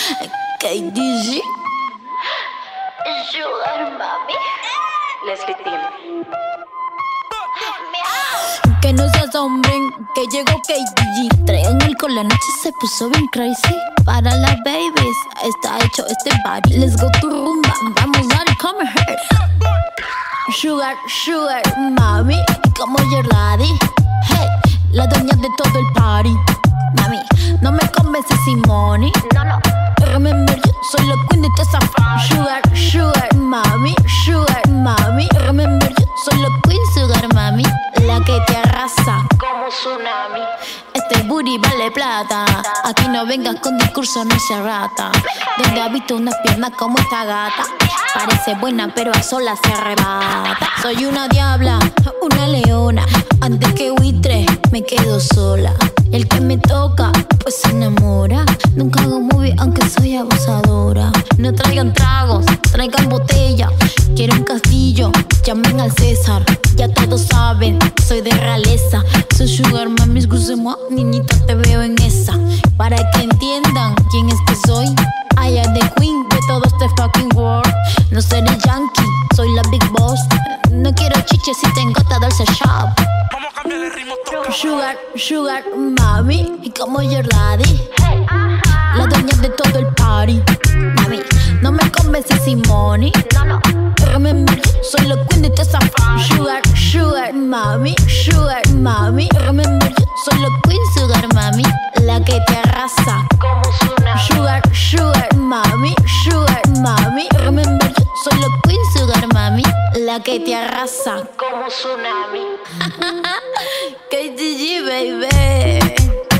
KDG Sugar Mami Leslie Team. Que no se asombren que llegó KDG. Traigan alcohol, la noche se puso bien crazy. Para las babies está hecho este party. Let's go to rumba, vamos a come here. Sugar, sugar, mami, como your daddy. Hey, la dueña de todo el party. Mami, no me convences sin money. No. Remember, yo soy la queen de toda esa fama. Sugar, sugar, mami, sugar, mami. Remember, yo soy la queen, sugar, mami. La que te arrasa Como tsunami. este booty vale plata. Aquí no vengas con discurso, no seas rata. Donde ha visto unas piernas como esta gata. Parece buena pero a solas se arrebata. Soy una diabla, una leona. Antes que buitre me quedo sola. El que me toca pues se enamora. Nunca hago movie aunque soy abusadora. No traigan tragos, traigan botella. Quiero un castillo, llamen al César. Ya todos saben, soy de realeza. Soy sugar mami, excuse-moi, niñita te veo en esa. Para que entiendan quién es que soy. I am the queen de todo este fucking world. No seré yankee, soy la big boss. No quiero chiches si tengo todo el shop. Vamos a cambiar el ritmo todo. Sugar, sugar, mami, y como your daddy. La dueña de todo el party. Mami, no me convences sin money. No. Remember, soy la queen de toda esa fama. Sugar, sugar, mami, sugar, mami. Remember, soy la queen, sugar, mami. La que te arrasa Como tsunami. Sugar, sugar, mami, sugar, mami. Remember, soy la queen, sugar, mami. La que te arrasa Como tsunami. KDG, baby.